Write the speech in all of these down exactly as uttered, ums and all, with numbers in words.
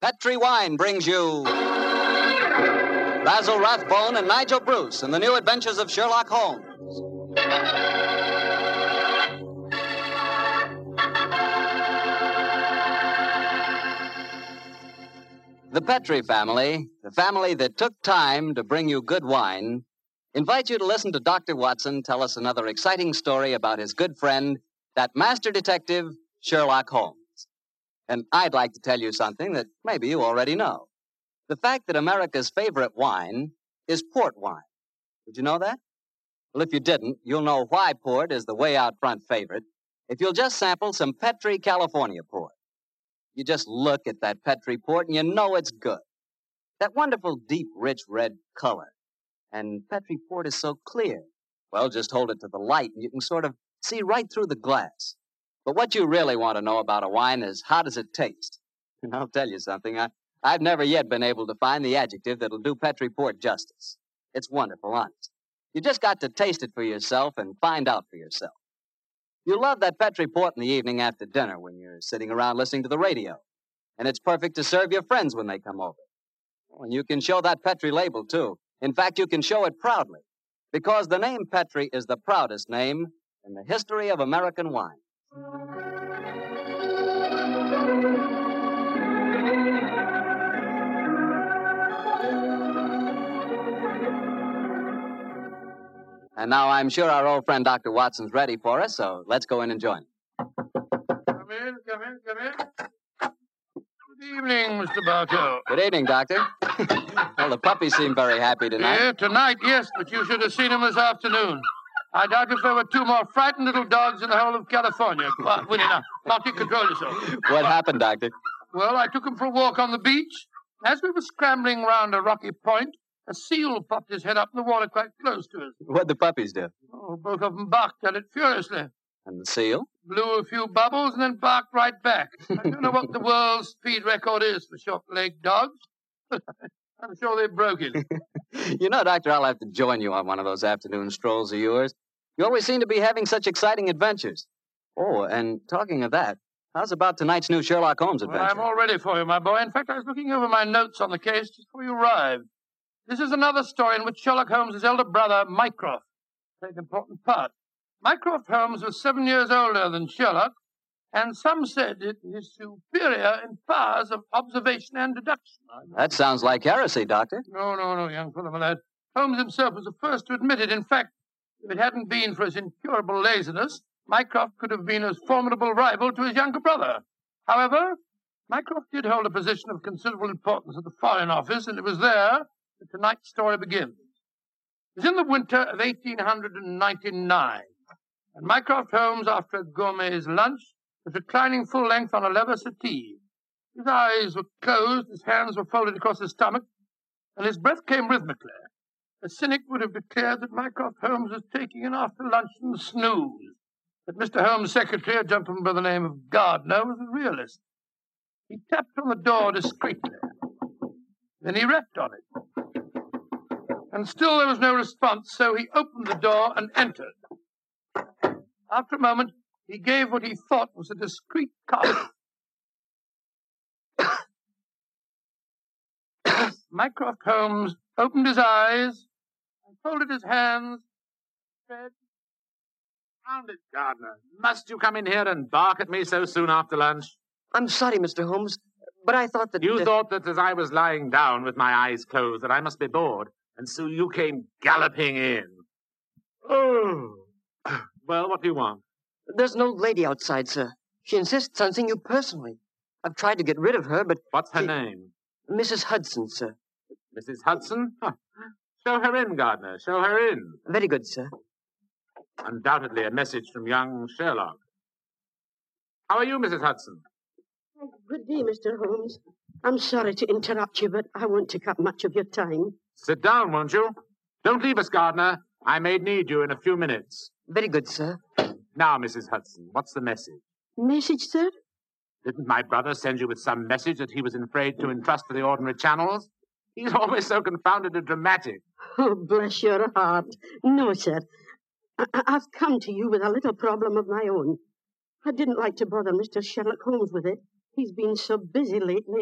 Petri Wine brings you Basil Rathbone and Nigel Bruce in the new adventures of Sherlock Holmes. The Petri family, the family that took time to bring you good wine, invite you to listen to Doctor Watson tell us another exciting story about his good friend, that master detective, Sherlock Holmes. And I'd like to tell you something that maybe you already know. The fact that America's favorite wine is port wine. Did you know that? Well, if you didn't, you'll know why port is the way out front favorite if you'll just sample some Petri California port. You just look at that Petri port and you know it's good. That wonderful, deep, rich red color. And Petri port is so clear. Well, just hold it to the light and you can sort of see right through the glass. But what you really want to know about a wine is how does it taste? And I'll tell you something. I, I've never yet been able to find the adjective that'll do Petri port justice. It's wonderful, honest. You just got to taste it for yourself and find out for yourself. You love that Petri port in the evening after dinner when you're sitting around listening to the radio. And it's perfect to serve your friends when they come over. Oh, and you can show that Petri label, too. In fact, you can show it proudly. Because the name Petri is the proudest name in the history of American wine. And now I'm sure our old friend Doctor Watson's ready for us, so let's go in and join him. Come in, come in, come in. Good evening, Mister Bartow. Good evening, Doctor. Well, the puppies seem very happy tonight. Yeah, tonight, yes, but you should have seen them this afternoon. I doubt if there were two more frightened little dogs in the whole of California. Come on, Winnie, now. Now, you control yourself. What happened, Doctor? Well, I took them for a walk on the beach. As we were scrambling round a rocky point, a seal popped his head up in the water quite close to us. What'd the puppies do? Oh, both of them barked at it furiously. And the seal? Blew a few bubbles and then barked right back. I don't know what the world's speed record is for short-legged dogs. I'm sure they broke it. You know, Doctor, I'll have to join you on one of those afternoon strolls of yours. You always seem to be having such exciting adventures. Oh, and talking of that, how's about tonight's new Sherlock Holmes adventure? Well, I'm all ready for you, my boy. In fact, I was looking over my notes on the case just before you arrived. This is another story in which Sherlock Holmes' elder brother, Mycroft, played an important part. Mycroft Holmes was seven years older than Sherlock, and some said it is superior in powers of observation and deduction. That sounds like heresy, Doctor. No, no, no, young fellow, my lad. Holmes himself was the first to admit it. In fact, if it hadn't been for his incurable laziness, Mycroft could have been a formidable rival to his younger brother. However, Mycroft did hold a position of considerable importance at the Foreign Office, and it was there that tonight's story begins. It was in the winter of eighteen ninety-nine, and Mycroft Holmes, after a gourmet's lunch, was reclining full length on a leather settee. His eyes were closed, his hands were folded across his stomach, and his breath came rhythmically. A cynic would have declared that Mycroft Holmes was taking an after-luncheon snooze, that Mister Holmes' secretary, a gentleman by the name of Gardner, was a realist. He tapped on the door discreetly. Then he rapped on it. And still there was no response, so he opened the door and entered. After a moment, he gave what he thought was a discreet cough. Mycroft Holmes opened his eyes and folded his hands and said, "Found it, Gardner. Must you come in here and bark at me so soon after lunch?" I'm sorry, Mister Holmes, but I thought that... You uh, thought that as I was lying down with my eyes closed that I must be bored, and so you came galloping in. Oh. Well, what do you want? There's an old lady outside, sir. She insists on seeing you personally. I've tried to get rid of her, but... What's her she... name? Missus Hudson, sir. Missus Hudson? Huh. Show her in, Gardner. Show her in. Very good, sir. Undoubtedly a message from young Sherlock. How are you, Missus Hudson? Oh, good day, Mister Holmes. I'm sorry to interrupt you, but I won't take up much of your time. Sit down, won't you? Don't leave us, Gardner. I may need you in a few minutes. Very good, sir. Now, Missus Hudson, what's the message? Message, sir? Didn't my brother send you with some message that he was afraid to entrust to the ordinary channels? He's always so confounded and dramatic. Oh, bless your heart. No, sir. I- I've come to you with a little problem of my own. I didn't like to bother Mister Sherlock Holmes with it. He's been so busy lately, and,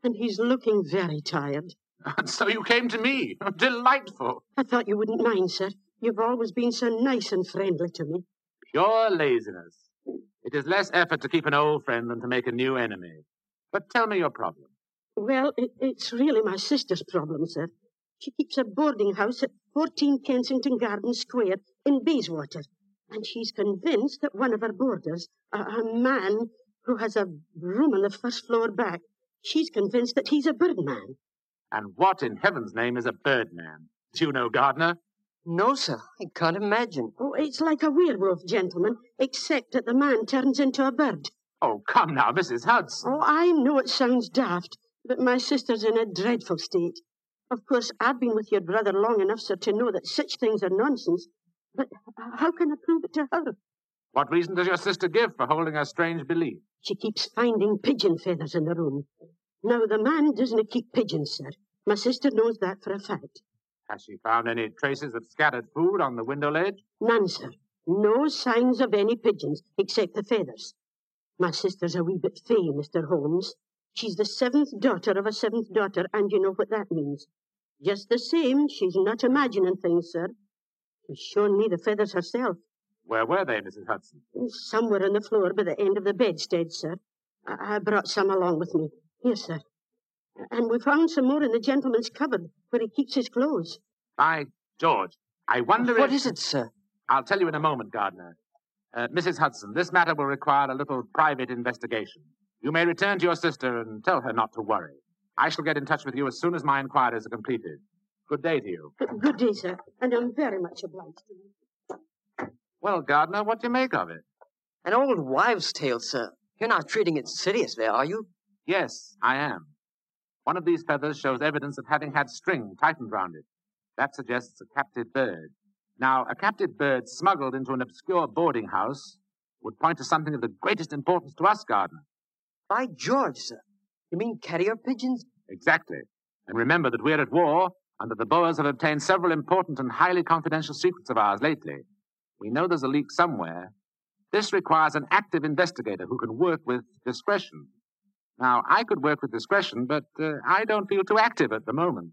And he's looking very tired. And so you came to me. Delightful. I thought you wouldn't mind, sir. You've always been so nice and friendly to me. Pure laziness. It is less effort to keep an old friend than to make a new enemy. But tell me your problem. Well, it, it's really my sister's problem, sir. She keeps a boarding house at fourteen Kensington Gardens Square in Bayswater. And she's convinced that one of her boarders, a, a man who has a room on the first floor back, she's convinced that he's a birdman. And what in heaven's name is a birdman? Do you know, Gardner? No, sir. I can't imagine. Oh, it's like a werewolf, gentlemen, except that the man turns into a bird. Oh, come now, Missus Hudson. Oh, I know it sounds daft, but my sister's in a dreadful state. Of course, I've been with your brother long enough, sir, to know that such things are nonsense. But how can I prove it to her? What reason does your sister give for holding a strange belief? She keeps finding pigeon feathers in the room. Now, the man doesn't keep pigeons, sir. My sister knows that for a fact. Has she found any traces of scattered food on the window ledge? None, sir. No signs of any pigeons, except the feathers. My sister's a wee bit fey, Mister Holmes. She's the seventh daughter of a seventh daughter, and you know what that means. Just the same, she's not imagining things, sir. She's shown me the feathers herself. Where were they, Missus Hudson? Somewhere on the floor by the end of the bedstead, sir. I, I brought some along with me. Here, sir. And we found some more in the gentleman's cupboard, where he keeps his clothes. By George, I wonder What if... is it, sir? I'll tell you in a moment, Gardner. Uh, Missus Hudson, this matter will require a little private investigation. You may return to your sister and tell her not to worry. I shall get in touch with you as soon as my inquiries are completed. Good day to you. Good day, sir, and I'm very much obliged to you. Well, Gardner, what do you make of it? An old wives' tale, sir. You're not treating it seriously, are you? Yes, I am. One of these feathers shows evidence of having had string tightened round it. That suggests a captive bird. Now, a captive bird smuggled into an obscure boarding house would point to something of the greatest importance to us, Gardner. By George, sir. You mean carrier pigeons? Exactly. And remember that we're at war, and that the Boers have obtained several important and highly confidential secrets of ours lately. We know there's a leak somewhere. This requires an active investigator who can work with discretion. Now, I could work with discretion, but uh, I don't feel too active at the moment.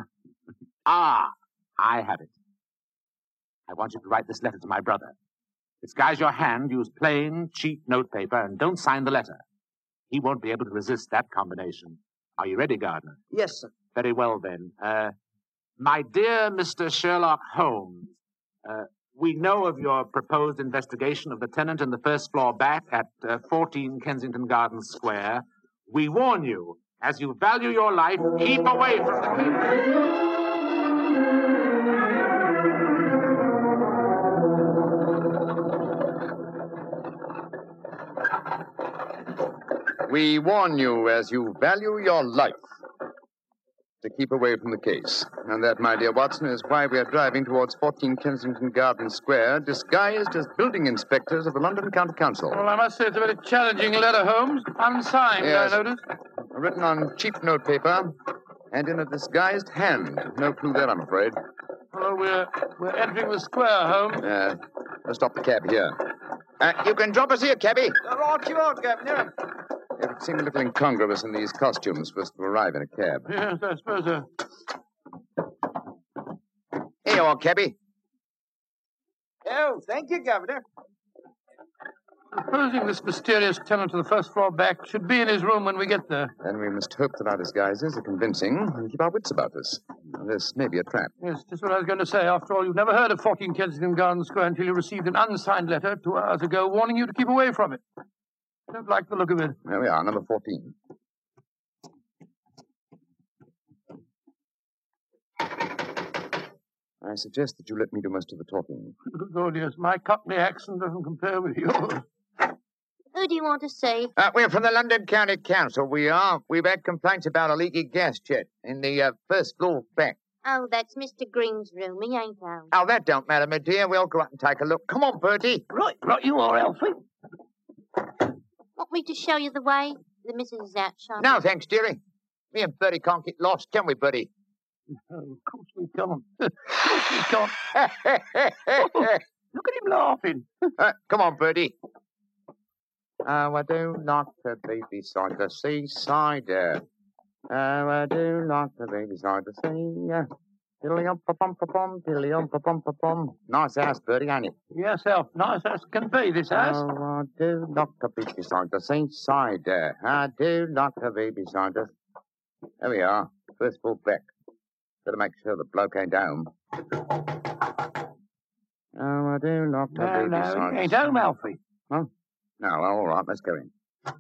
Ah, I have it. I want you to write this letter to my brother. Disguise your hand, use plain, cheap notepaper, and don't sign the letter. He won't be able to resist that combination. Are you ready, Gardner? Yes, sir. Very well, then. Uh, my dear Mister Sherlock Holmes, uh, we know of your proposed investigation of the tenant in the first floor back at uh, fourteen Kensington Gardens Square. We warn you, as you value your life, keep away from the case. We warn you, as you value your life, to keep away from the case. And that, my dear Watson, is why we are driving towards fourteen Kensington Gardens Square, disguised as building inspectors of the London County Council. Well, I must say it's a very challenging letter, Holmes. Unsigned, Yes. I notice. Written on cheap notepaper and in a disguised hand. No clue there, I'm afraid. Well, we're, we're entering the square, Holmes. Uh, let's stop the cab here. Uh, you can drop us here, cabby. Right you are, Governor. It would seem a little incongruous in these costumes for us to arrive in a cab. Yes, I suppose so. Here you are, cabby. Oh, thank you, Governor. Supposing this mysterious tenant of the first floor back should be in his room when we get there. Then we must hope that our disguises are convincing and keep our wits about us. This may be a trap. Yes, just what I was going to say. After all, you've never heard of fourteen Kensington Gardens Square until you received an unsigned letter two hours ago warning you to keep away from it. I don't like the look of it. There we are, number fourteen. I suggest that you let me do most of the talking. Good Lord, yes. My Cockney accent doesn't compare with yours. Who do you want to see? Uh, we're from the London County Council, we are. We've had complaints about a leaky gas jet in the uh, first floor back. Oh, that's Mister Green's room. He ain't home. Oh, that don't matter, my dear. We'll go out and take a look. Come on, Bertie. Right, right, you are, Alfie. Want me to show you the way? The missus is out shopping. No, thanks, dearie. Me and Bertie can't get lost, can we, Bertie? Oh, of course we can't. Of course we can't. Oh, look at him laughing. uh, come on, Bertie. Oh, I do like to be beside the seaside. Uh, Oh, I do like the baby side to sing. Tiddly-um-pa-pum-pa-pum, tiddly-um-pa-pum-pa-pum. Nice house, Bertie, ain't it? Yes, Elf. Nice as can be, this house. Oh, I do like the baby side to sing. Side there. I do like the baby side to... There we are. First full back. Better make sure the bloke ain't home. Oh, I do like the No, baby no, side. he ain't home, Alfie. Huh? No, well, all right, let's go in.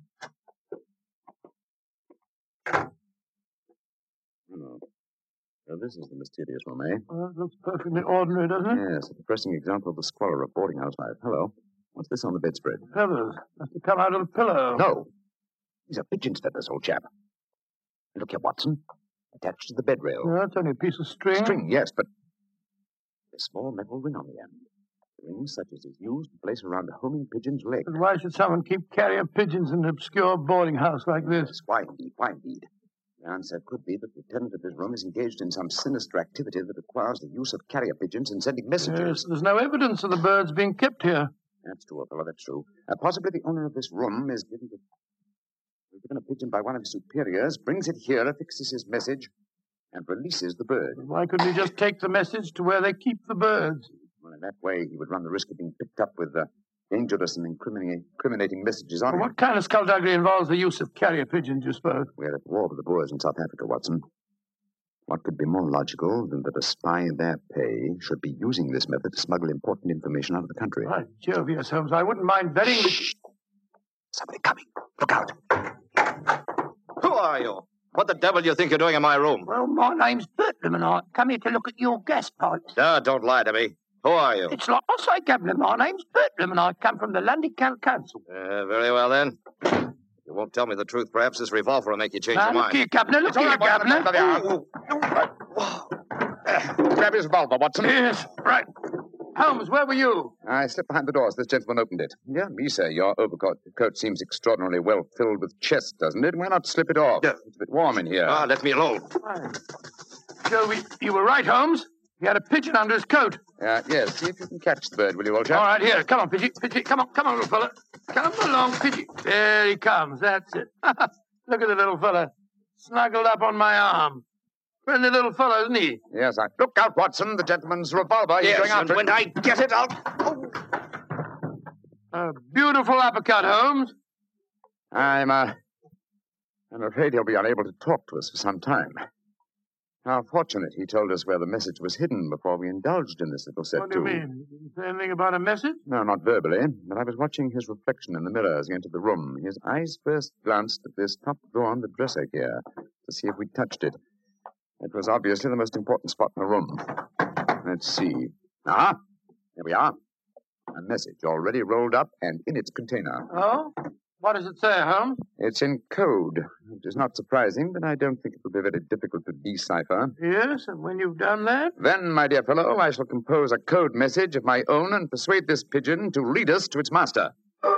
Oh. So this is the mysterious room, eh? Well, that looks perfectly ordinary, doesn't it? Yes, a depressing example of the squalor of boarding house life. Hello. What's this on the bedspread? Feathers. Must have come out of the pillow. No. These are pigeon's feathers, old chap. Look here, Watson. Attached to the bed rail. No, it's only a piece of string. String, yes, but a small metal ring on the end. A ring such as is used to place around a homing pigeon's leg. But why should someone keep carrier pigeons in an obscure boarding house like this? Yes, why indeed, why indeed? The answer could be that the tenant of this room is engaged in some sinister activity that requires the use of carrier pigeons in sending messages. Yes, there's no evidence of the birds being kept here. That's true, fellow, that's true. Uh, possibly the owner of this room is given, to, is given a pigeon by one of his superiors, brings it here, affixes his message, and releases the bird. Why couldn't he just take the message to where they keep the birds? Well, in that way, he would run the risk of being picked up with uh, dangerous and incriminating, incriminating messages on Well, him. what kind of skullduggery involves the use of carrier pigeons, you suppose? We're at war with the Boers in South Africa, Watson. What could be more logical than that a spy in their pay should be using this method to smuggle important information out of the country? By Jove, yes, Holmes, I wouldn't mind betting... Shh! Somebody coming. Look out. Who are you? What the devil do you think you're doing in my room? Well, my name's Bertram, and I come here to look at your gas pipes. Ah, don't lie to me. Who are you? It's like I say, Governor, my name's Bertram, and I come from the London County Council. Uh, very well, then. If you won't tell me the truth, perhaps this revolver will make you change Now, your look mind. here, Governor, look here, Governor. Grab his revolver, Watson. Yes, right. Holmes, where were you? I slipped behind the door as this gentleman opened it. Yeah, me, sir. Your overcoat coat seems extraordinarily well filled with chest, doesn't it? Why not slip it off? Yeah. It's a bit warm in here. Ah, let me alone. Joe, you were right, Holmes. He had a pigeon under his coat. Uh, yes, see if you can catch the bird, will you, old chap? All right, here. Come on, Pidgey. Pidgey, come on, come on, little fella. Come along, Pidgey. There he comes. That's it. Look at the little fella. Snuggled up on my arm. Friendly little fellow, isn't he? Yes, I... Look out, Watson. The gentleman's revolver. He's Yes, going and after when it. I get it, I'll... Oh. A beautiful uppercut, Holmes. I'm, uh... I'm afraid he'll be unable to talk to us for some time. How fortunate he told us where the message was hidden before we indulged in this little set, What do you too. mean? Did you say anything about a message? No, not verbally, but I was watching his reflection in the mirror as he entered the room. His eyes first glanced at this top drawer on the dresser here to see if we touched it. It was obviously the most important spot in the room. Let's see. Ah, here we are. A message already rolled up and in its container. Oh? What does it say, Holmes? It's in code. It is not surprising, but I don't think it will be very difficult to decipher. Yes, and when you've done that? Then, my dear fellow, I shall compose a code message of my own and persuade this pigeon to lead us to its master.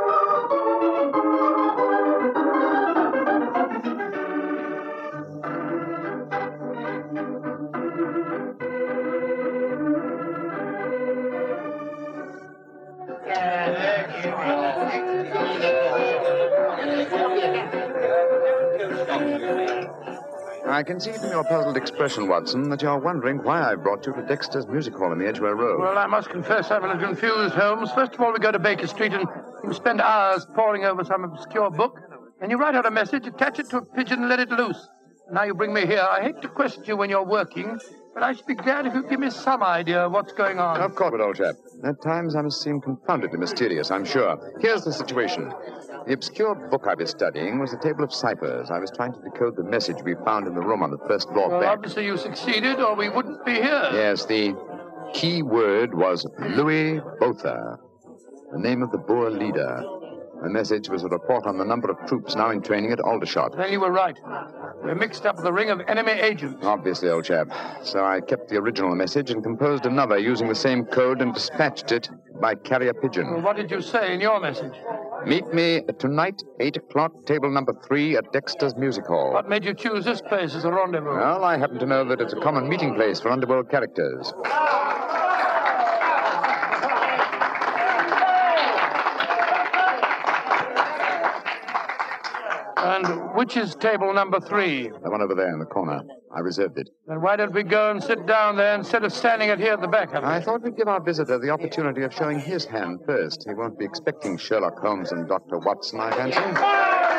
I can see from your puzzled expression, Watson, that you're wondering why I brought you to Dexter's Music Hall in the Edgware Road. Well, I must confess I'm a little confused, Holmes. First of all, we go to Baker Street and you spend hours poring over some obscure book. Then you write out a message, attach it to a pigeon, and let it loose. Now you bring me here. I hate to question you when you're working, but I should be glad if you give me some idea of what's going on. Of course, old chap. At times I must seem confoundedly mysterious, I'm sure. Here's the situation. The obscure book I was studying was a table of ciphers. I was trying to decode the message we found in the room on the first floor Well, back. obviously you succeeded, or we wouldn't be here. Yes, the key word was Louis Botha, the name of the Boer leader. The message was a report on the number of troops now in training at Aldershot. Then you were right. We're mixed up with a ring of enemy agents. Obviously, old chap. So I kept the original message and composed another using the same code and dispatched it by carrier pigeon. Well, what did you say in your message? Meet me tonight, eight o'clock, table number three at Dexter's Music Hall. What made you choose this place as a rendezvous? Well, I happen to know that it's a common meeting place for underworld characters. And which is table number three? The one over there in the corner. I reserved it. Then why don't we go and sit down there instead of standing it here at the back? I thought we'd give our visitor the opportunity of showing his hand first. He won't be expecting Sherlock Holmes and Doctor Watson, I fancy.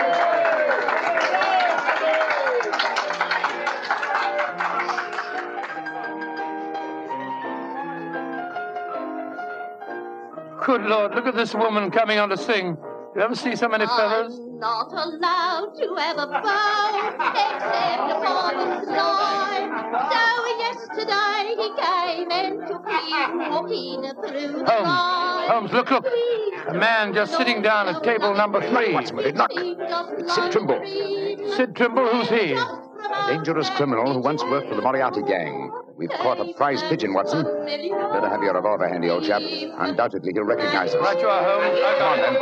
Good Lord, look at this woman coming on to sing. You ever see so many feathers? I'm not allowed to have a bow except upon the floor. So yesterday he came and took me walking through the Holmes, night. Holmes, look, look. A man just sitting down at table number three. Watson, with it, look. It's Sid Trimble. Sid Trimble, who's he? A dangerous criminal who once worked for the Moriarty gang. We've caught a prize pigeon, Watson. Better have your revolver handy, old chap. Undoubtedly, he'll recognize us. Right you are, Holmes. I got him.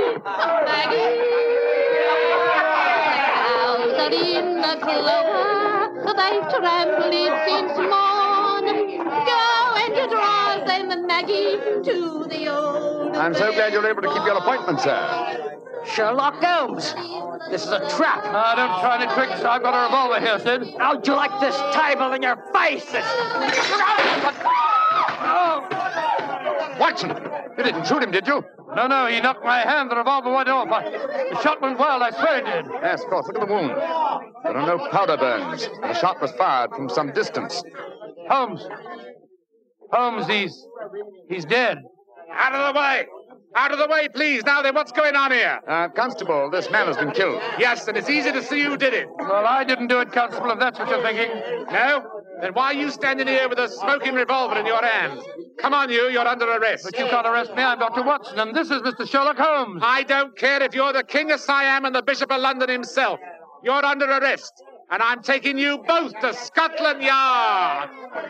Out in the clover, they've trampled it since morn. Go and drive them, Maggie, to the old. I'm so glad you're able to keep your appointment, sir. Sherlock Holmes! This is a trap. Now, don't try any tricks. I've got a revolver here, Sid. How'd you like this table in your face? This... Watson, you didn't shoot him, did you? No, no, he knocked my hand. The revolver went off. I, the shot went wild. I swear he did. Yes, of course. Look at the wound. There are no powder burns. The shot was fired from some distance. Holmes. Holmes, he's... he's dead. Out of the way! Out of the way, please. Now then, what's going on here? Uh, Constable, this man has been killed. Yes, and it's easy to see who did it. Well, I didn't do it, Constable, if that's what you're thinking. No? Then why are you standing here with a smoking revolver in your hand? Come on, you. You're under arrest. But you can't arrest me. I'm Doctor Watson, and this is Mister Sherlock Holmes. I don't care if you're the King of Siam and the Bishop of London himself. You're under arrest, and I'm taking you both to Scotland Yard.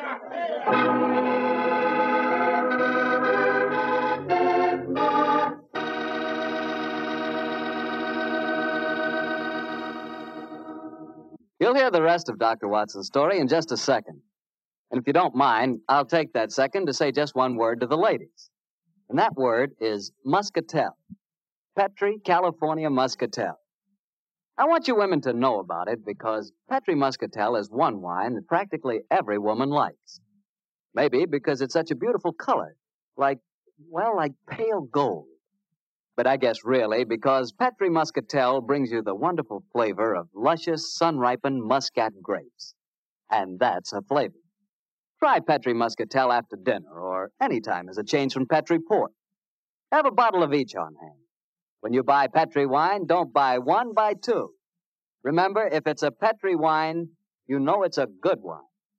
You'll hear the rest of Doctor Watson's story in just a second. And if you don't mind, I'll take that second to say just one word to the ladies. And that word is Muscatel. Petri California Muscatel. I want you women to know about it because Petri Muscatel is one wine that practically every woman likes. Maybe because it's such a beautiful color, like, well, like pale gold. But I guess really because Petri Muscatel brings you the wonderful flavor of luscious, sun-ripened Muscat grapes. And that's a flavor. Try Petri Muscatel after dinner or any time as a change from Petri port. Have a bottle of each on hand. When you buy Petri wine, don't buy one, buy two. Remember, if it's a Petri wine, you know it's a good wine.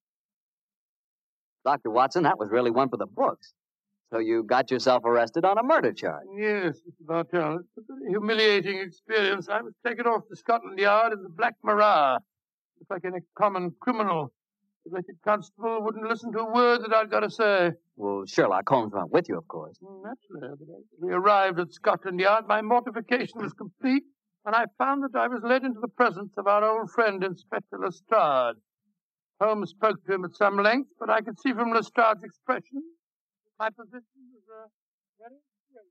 Doctor Watson, that was really one for the books. So you got yourself arrested on a murder charge. Yes, Mister Bartell. It's a very humiliating experience. I was taken off to Scotland Yard in the Black Marat. It's like any common criminal. The wretched constable wouldn't listen to a word that I'd got to say. Well, Sherlock Holmes went with you, of course. Naturally. But as we arrived at Scotland Yard, my mortification was complete, and I found that I was led into the presence of our old friend, Inspector Lestrade. Holmes spoke to him at some length, but I could see from Lestrade's expression my position was uh, very serious.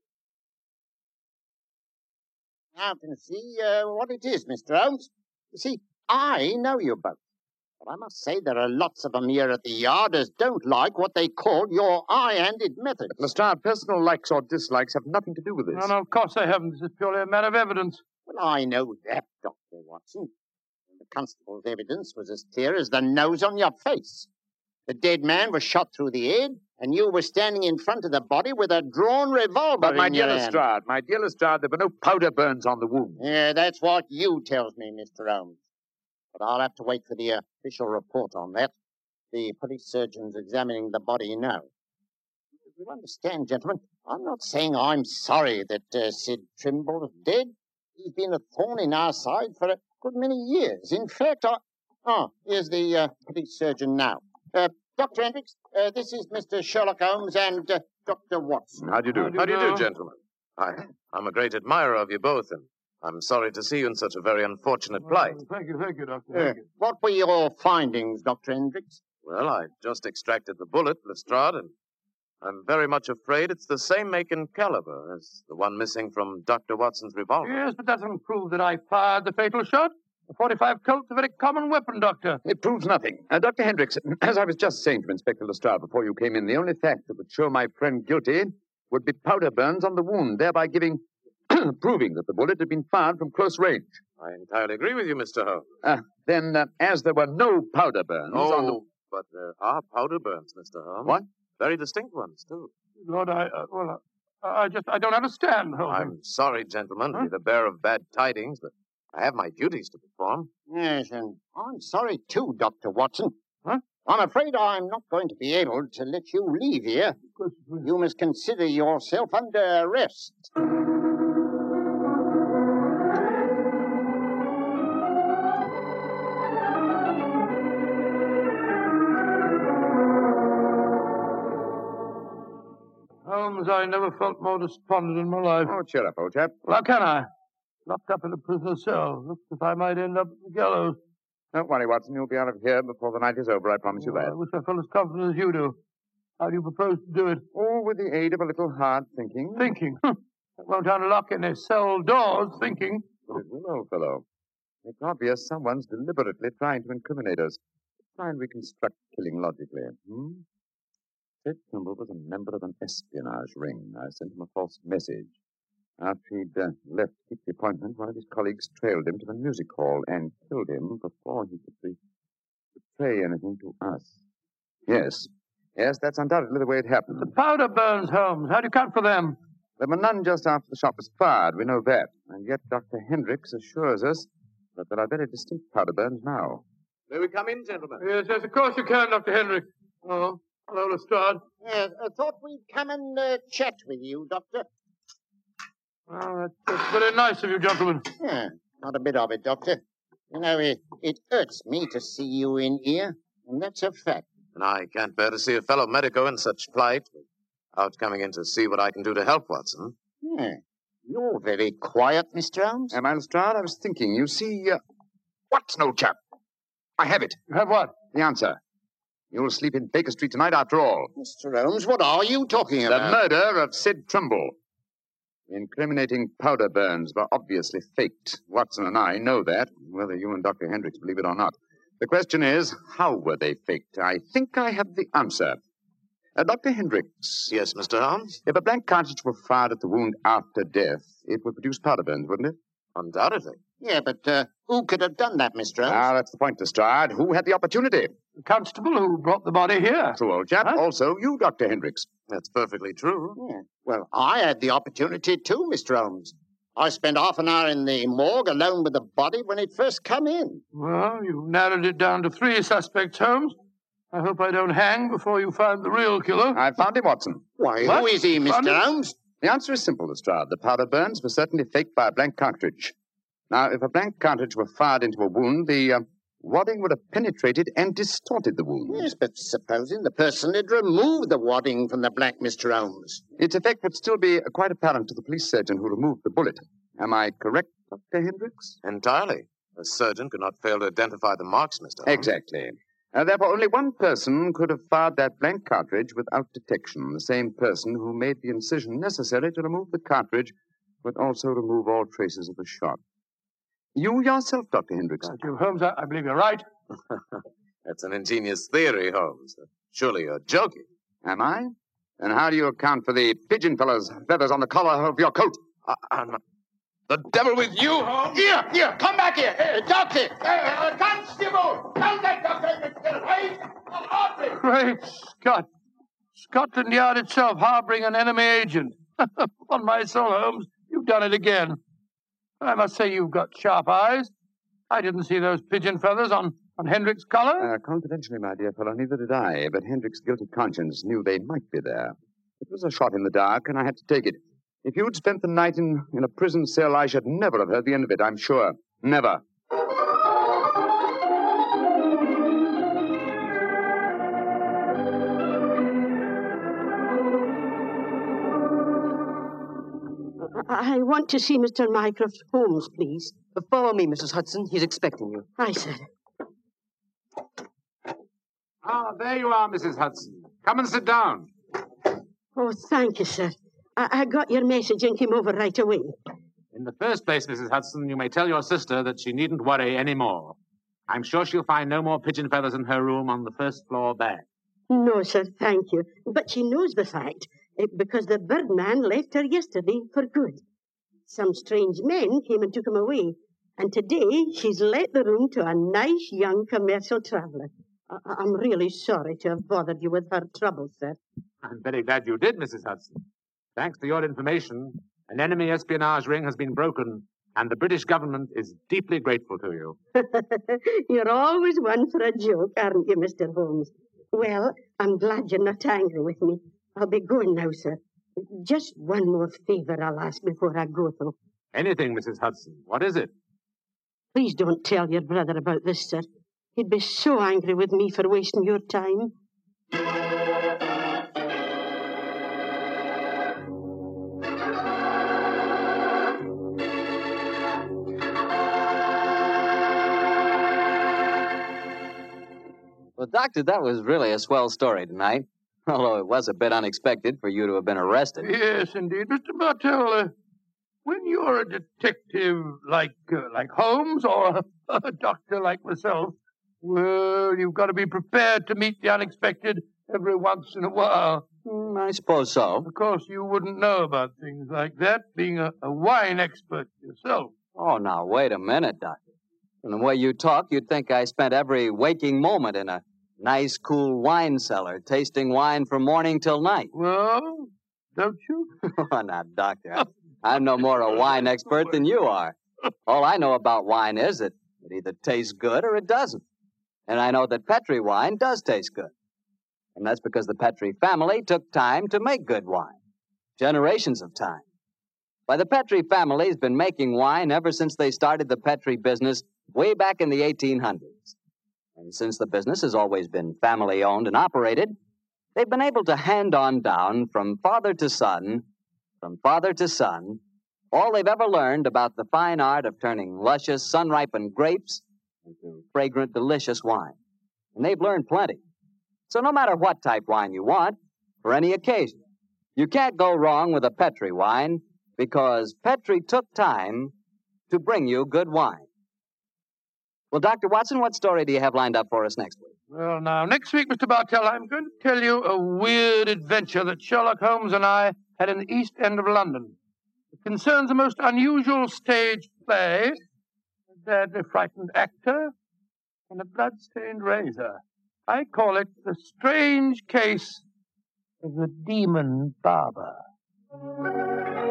Now can see uh, what it is, Mister Holmes. You see, I know you both. But I must say there are lots of them here at the Yard as don't like what they call your high-handed methods. But Lestrade, personal likes or dislikes have nothing to do with this. No, no, of course I haven't. This is purely a matter of evidence. Well, I know that, Doctor Watson. The constable's evidence was as clear as the nose on your face. The dead man was shot through the head, and you were standing in front of the body with a drawn revolver But my in dear your hand. Lestrade, my dear Lestrade, there were no powder burns on the wound. Yeah, that's what you tells me, Mister Holmes. But I'll have to wait for the official report on that. The police surgeon's examining the body now. You understand, gentlemen, I'm not saying I'm sorry that uh, Sid Trimble is dead. He's been a thorn in our side for a good many years. In fact, I... Oh, here's the uh, police surgeon now. Uh, Doctor Hendricks, uh, this is Mister Sherlock Holmes and uh, Doctor Watson. How do you do? How do you do, gentlemen? I, I'm a great admirer of you both, and I'm sorry to see you in such a very unfortunate plight. Oh, thank you, thank you, Doctor. Uh, Thank you. what were your findings, Doctor Hendricks? Well, I just extracted the bullet, Lestrade, and I'm very much afraid it's the same make and caliber as the one missing from Doctor Watson's revolver. Yes, but that doesn't prove that I fired the fatal shot. The forty-five Colt's a very common weapon, Doctor. It proves nothing. Uh, Doctor Hendricks, as I was just saying to Inspector Lestrade before you came in, the only fact that would show my friend guilty would be powder burns on the wound, thereby giving, proving that the bullet had been fired from close range. I entirely agree with you, Mister Holmes. Uh, then, uh, as there were no powder burns Oh, on the... but there are powder burns, Mister Holmes. What? Very distinct ones, too. Lord, I, uh, well, uh, I just, I don't understand, Holmes. I'm sorry, gentlemen, to be the bearer of bad tidings, but I have my duties to perform. Yes, and I'm sorry too, Doctor Watson. Huh? I'm afraid I'm not going to be able to let you leave here. You must consider yourself under arrest. Holmes, I never felt more despondent in my life. Oh, cheer up, old chap. Well, how can I? Locked up in a prisoner's cell. Looks as if I might end up at the gallows. Don't worry, Watson. You'll be out of here before the night is over, I promise you Oh, that. I wish I felt as confident as you do. How do you propose to do it? Oh, with the aid of a little hard thinking. Thinking? That won't unlock any cell doors, thinking. But it will, old fellow. It's obvious someone's deliberately trying to incriminate us. Try and reconstruct killing logically. Hmm? Ted Trimble was a member of an espionage ring. I sent him a false message. After he'd uh, left to keep the appointment, one of his colleagues trailed him to the music hall and killed him before he could be, betray anything to us. Yes. Yes, that's undoubtedly the way it happened. The powder burns, Holmes. How do you account for them? There were none just after the shot was fired. We know that. And yet Doctor Hendricks assures us that there are very distinct powder burns now. May we come in, gentlemen? Yes, yes, of course you can, Doctor Hendricks. Oh, hello, Lestrade. Yes, I thought we'd come and uh, chat with you, Doctor. Oh, that's, that's very nice of you, gentlemen. Yeah, not a bit of it, Doctor. You know, it, it hurts me to see you in here, and that's a fact. And I can't bear to see a fellow medico in such plight. Out coming in to see what I can do to help Watson. Yeah. You're very quiet, Mister Holmes. Am I, Lestrade? I was thinking. You see, uh... Watson, old chap. I have it. You have what? The answer. You'll sleep in Baker Street tonight after all. Mister Holmes, what are you talking about? The murder of Sid Trimble. The incriminating powder burns were obviously faked. Watson and I know that, whether you and Doctor Hendricks believe it or not. The question is, how were they faked? I think I have the answer. Uh, Doctor Hendricks. Yes, Mister Holmes? If a blank cartridge were fired at the wound after death, it would produce powder burns, wouldn't it? Undoubtedly. Yeah, but uh, who could have done that, Mister Holmes? Ah, that's the point, Lestrade. Who had the opportunity? The constable who brought the body here. True, old chap. Huh? Also, you, Doctor Hendricks. That's perfectly true. Yeah. Well, I had the opportunity too, Mister Holmes. I spent half an hour in the morgue alone with the body when it first come in. Well, you've narrowed it down to three suspects, Holmes. I hope I don't hang before you find the real killer. I found him, Watson. Why, What? who is he, Mister Found him? Holmes? The answer is simple, Lestrade. The powder burns were certainly faked by a blank cartridge. Now, if a blank cartridge were fired into a wound, the uh, wadding would have penetrated and distorted the wound. Yes, but supposing the person had removed the wadding from the blank, Mister Holmes. Its effect would still be uh, quite apparent to the police surgeon who removed the bullet. Am I correct, Doctor Hendricks? Entirely. A surgeon could not fail to identify the marks, Mister Holmes. Exactly. Uh, therefore, only one person could have fired that blank cartridge without detection. The same person who made the incision necessary to remove the cartridge would also remove all traces of the shot. You yourself, Doctor Hendricks. Thank you, Holmes. I, I believe you're right. That's an ingenious theory, Holmes. Surely you're joking. Am I? And how do you account for the pigeon fellow's feathers on the collar of your coat? I, I'm not... The devil with you, Holmes! Here, here, come back here. Uh, doctor, uh, uh, constable, don't let Doctor Hendricks get away. Uh, Great Scott. Scotland Yard itself harboring an enemy agent. On my soul, Holmes, you've done it again. I must say you've got sharp eyes. I didn't see those pigeon feathers on, on Hendricks' collar. Uh, confidentially, my dear fellow, neither did I, but Hendricks' guilty conscience knew they might be there. It was a shot in the dark, and I had to take it. If you'd spent the night in, in a prison cell, I should never have heard the end of it, I'm sure. Never. I want to see Mister Mycroft Holmes, please. Follow me, Missus Hudson. He's expecting you. I said. Ah, there you are, Missus Hudson. Come and sit down. Oh, thank you, sir. I, I got your message and came over right away. In the first place, Missus Hudson, you may tell your sister that she needn't worry any more. I'm sure she'll find no more pigeon feathers in her room on the first floor back. No, sir, thank you. But she knows the fact, eh, because the birdman left her yesterday for good. Some strange men came and took him away, and today she's let the room to a nice young commercial traveller. I- I'm really sorry to have bothered you with her trouble, sir. I'm very glad you did, Missus Hudson. Thanks to your information, an enemy espionage ring has been broken, and the British government is deeply grateful to you. You're always one for a joke, aren't you, Mister Holmes? Well, I'm glad you're not angry with me. I'll be going now, sir. Just one more favour I'll ask before I go, though. Anything, Missus Hudson. What is it? Please don't tell your brother about this, sir. He'd be so angry with me for wasting your time. Well, Doctor, that was really a swell story tonight. Although it was a bit unexpected for you to have been arrested. Yes, indeed. Mister Bartell, uh, when you're a detective like uh, like Holmes or a, a doctor like myself, well, you've got to be prepared to meet the unexpected every once in a while. Mm, I suppose so. Of course, you wouldn't know about things like that, being a, a wine expert yourself. Oh, now, wait a minute, Doctor. From the way you talk, you'd think I spent every waking moment in a nice, cool wine cellar, tasting wine from morning till night. Well, don't you? Oh, now, Doctor, I, I'm no more a wine expert than you are. All I know about wine is that it either tastes good or it doesn't. And I know that Petri wine does taste good. And that's because the Petri family took time to make good wine. Generations of time. Why, the Petri family's been making wine ever since they started the Petri business way back in the eighteen hundreds. And since the business has always been family-owned and operated, they've been able to hand on down from father to son, from father to son, all they've ever learned about the fine art of turning luscious, sun-ripened grapes into fragrant, delicious wine. And they've learned plenty. So no matter what type wine you want, for any occasion, you can't go wrong with a Petri wine because Petri took time to bring you good wine. Well, Doctor Watson, what story do you have lined up for us next week? Well, now, next week, Mister Bartell, I'm going to tell you a weird adventure that Sherlock Holmes and I had in the East End of London. It concerns a most unusual stage play, a badly frightened actor, and a blood-stained razor. I call it The Strange Case of the Demon Barber.